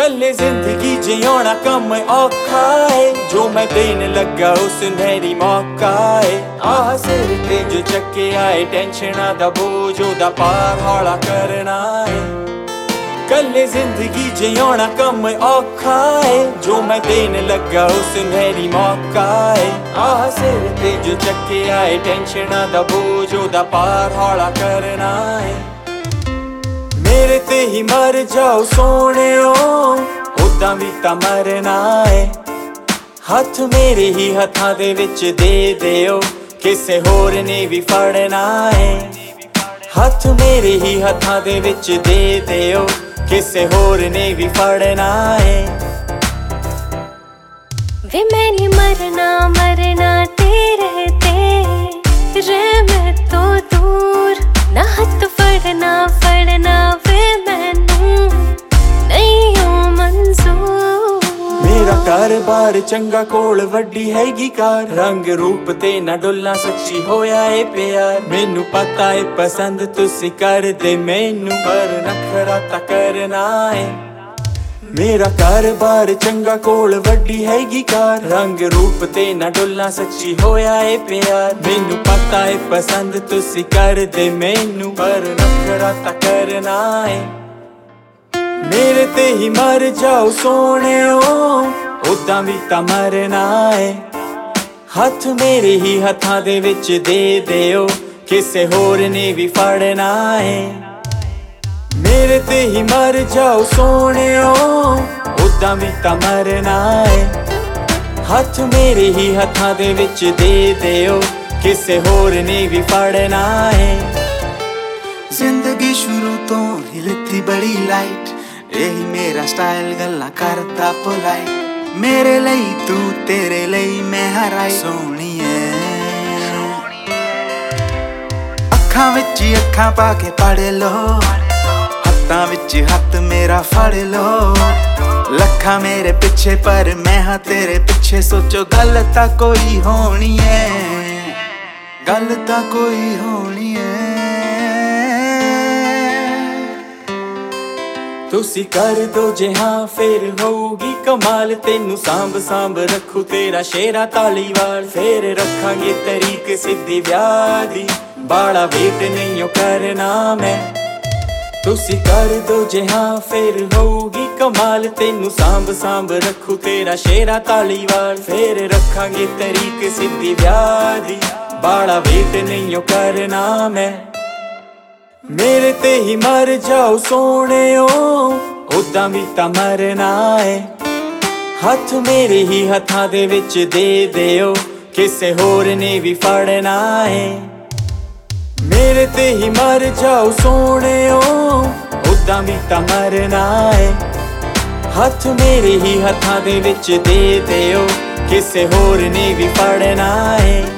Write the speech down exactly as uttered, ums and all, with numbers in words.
ਕੱਲੇ ਜ਼ਿੰਦਗੀ ਜਿਉਣਾ ਕੰਮ ਔਖਾ ਏ, ਜੋ ਮੈਂ ਦੇਣ ਲੱਗਾ ਉਸ ਮੇਰੀ ਮੌਕਾ ਏ। ਆਹ ਸਿਰ ਤੇ ਜੋ ਚੱਕਿਆ ਏ ਟੈਨਸ਼ਨਾਂ ਦਾ ਬੋਝ ਉਹਦਾ ਪਾਰ ਹੌਲਾ ਕਰਨਾ ਏ। ਕੱਲੇ ਜ਼ਿੰਦਗੀ ਜਿਉਣਾ ਕੰਮ ਔਖਾ ਏ, ਜੋ ਮੈਂ ਦੇਣ ਲੱਗਾ ਉਸ ਮੇਰੀ ਮੌਕਾ ਏ। ਆਹ ਸਿਰ ਤੇ ਜੋ ਚੱਕਿਆ ਏ ਟੈਨਸ਼ਨਾਂ ਦਾ ਬੋਝ ਉਹਦਾ ਪਾਰ ਹੌਲਾ ਕਰਨਾ ਏ। ਮੇਰੇ ਤੇ ਹੀ ਮਰ ਜਾਓ ਸੋਹਣਿਓ, ਉਦਾਂ ਵੀ ਤਾਂ ਮਰਨਾ ਏ। ਹੱਥ ਮੇਰੇ ਹੀ ਹੱਥਾਂ ਦੇ ਵਿੱਚ ਦੇ ਦਿਓ, ਕਿਸੇ ਹੋਰ ਨੇ ਵੀ ਫੜਨਾ ਏ। ਹੱਥ ਮੇਰੇ ਹੀ ਹੱਥਾਂ ਦੇ ਵਿੱਚ ਦੇ ਦਿਓ, ਕਿਸੇ ਹੋਰ ਨੇ ਵੀ ਫੜਨਾ ਏ। ਵੇ ਮੈਂ ਨੀ ਮਰਨਾ ਮਰਨਾ ਤੇਰੇ ਤੇ, ਰਹਿ ਮੈਂ ਤੋਂ ਦੂਰ ਨਾ ਹੱਥ ਫੜਨਾ ਫੜਨਾ ਵੇ ਮੈਨੂੰ ਨਹੀਂ ਓ ਮਨਜ਼ੂਰ। ਮੇਰਾ ਘਰ-ਬਾਰ ਚੰਗਾ ਕੋਲ ਵੱਡੀ ਹੈਗੀ ਕਾਰ, ਰੰਗ ਰੂਪ ਤੇ ਨਾ ਡੁੱਲਾਂ ਸੱਚੀ ਹੋਇਆ ਏ ਪਿਆਰ। ਮੈਨੂੰ ਪਤਾ ਏ ਪਸੰਦ ਤੁਸੀਂ ਕਰਦੇ ਮੈਨੂੰ, ਪਰ ਨਖਰਾ ਤਾਂ ਕਰਨਾ ਏ। ਮੇਰਾ ਘਰ-ਬਾਰ ਚੰਗਾ ਕੋਲ ਵੱਡੀ ਹੈਗੀ ਕਾਰ, ਰੰਗ ਰੂਪ ਤੇ ਨਾ ਡੁੱਲਾਂ ਸੱਚੀ ਹੋਇਆ ਏ ਪਿਆਰ। ਮੈਨੂੰ ਪਤਾ ਏ ਪਸੰਦ ਤੁਸੀਂ ਕਰਦੇ ਮੈਨੂੰ, ਪਰ ਨਖਰਾ ਤਾਂ ਕਰਨਾ ਏ। ਮੇਰੇ ਤੇ ਹੀ ਮਰ ਜਾਓ ਸੋਹਣਿਓ, ਉਦਾਂ ਵੀ ਤਾਂ ਮਰਨਾ ਏ। ਹੱਥ ਮੇਰੇ ਹੀ ਹੱਥਾਂ ਦੇ ਵਿੱਚ ਦੇ ਦਿਓ, ਕਿਸੇ ਹੋਰ ਨੇ ਵੀ ਫੜਨਾ ਏ। ਮੇਰੇ ਤੇ ਹੀ ਮਰ ਜਾਓ ਸੋਹਣਿਓ, ਉਦਾਂ ਵੀ ਤਾਂ ਮਰਨਾ ਏ। ਹੱਥ ਮੇਰੇ ਹੀ ਹੱਥਾਂ ਦੇ ਵਿੱਚ ਦੇ ਦਿਓ, ਕਿਸੇ ਹੋਰ ਨੇ ਵੀ ਫੜਨਾ ਏ। ਜ਼ਿੰਦਗੀ ਸ਼ੁਰੂ ਤੋਂ ਹੀ ਲਿੱਤੀ ਬੜੀ ਲਾਈਟ, ਇਹੀ ਮੇਰਾ ਸਟਾਈਲ ਗੱਲਾਂ ਕਰਦਾ ਪੋਲਾਈਟ। ਮੇਰੇ ਲਈ ਤੂੰ ਤੇਰੇ ਲਈ ਮੈਂ ਹਰਾਈ ਸੋਹਣੀਏ। ਅੱਖਾਂ ਵਿੱਚ ਅੱਖਾਂ ਪਾ ਕੇ ਪੜ ਲੋ, ਹੱਥਾਂ ਵਿੱਚ ਹੱਥ ਮੇਰਾ ਫੜ ਲੋ। ਲੱਖਾਂ ਮੇਰੇ ਪਿੱਛੇ ਪਰ ਮੈਂ ਹਾਂ ਤੇਰੇ ਪਿੱਛੇ, ਸੋਚੋ ਗੱਲ ਤਾਂ ਕੋਈ ਹੋਣੀ ਏ, ਗੱਲ ਤਾਂ ਕੋਈ ਹੋਣੀ ਏ। ਤੁਸੀਂ ਕਰ ਦੋ ਜੇ ਹਾਂ ਫੇਰ ਹੋਊਗੀ ਕਮਾਲ, ਤੈਨੂੰ ਸਾਂਭ ਸਾਂਭ ਰੱਖੂ ਤੇਰਾ ਸ਼ੇਰਾ ਤਾਲੀਵਾਲ। ਫੇਰ ਰੱਖਾਂਗੇ ਤਰੀਕ ਸਿੱਧੀ ਵਿਆਹ ਦੀ, ਬਾਲਾ ਵੇਟ ਨਹੀਂ ਓ ਕਰਨਾ ਮੈਂ। ਤੁਸੀਂ ਕਰ ਦੋ ਜੇ ਹਾਂ ਫੇਰ ਹੋਊਗੀ ਕਮਾਲ, ਤੈਨੂੰ ਸਾਂਭ ਸਾਂਭ ਰੱਖੂ ਤੇਰਾ ਸ਼ੇਰਾ ਤਾਲੀਵਾਲ। ਫੇਰ ਰੱਖਾਂਗੇ ਤਰੀਕ ਸਿੱਧੀ ਵਿਆਹ ਦੀ, ਬਾਲਾ ਵੇਟ ਨਹੀਂ ਓ ਕਰਨਾ ਮੈਂ। ਮੇਰੇ ਤੇ ਹੀ ਮਰ ਜਾਓ ਸੋਹਣਿਓ, ਉਦਾਂ ਵੀ ਤਾਂ ਮਰਨਾ ਏ। ਹੱਥ ਮੇਰੇ ਹੀ ਹੱਥਾਂ ਦੇ ਵਿੱਚ ਦੇ ਦਿਓ, ਕਿਸੇ ਹੋਰ ਨੇ ਵੀ ਫੜਨਾ ਏ। ਮੇਰੇ ਤੇ ਹੀ ਮਰ ਜਾਓ ਸੋਹਣਿਓ, ਉਦਾਂ ਵੀ ਤਾਂ ਮਰਨਾ ਏ। ਹੱਥ ਮੇਰੇ ਹੀ ਹੱਥਾਂ ਦੇ ਵਿੱਚ ਦੇ ਦਿਓ, ਕਿਸੇ ਹੋਰ ਨੇ ਵੀ ਫੜਨਾ ਏ।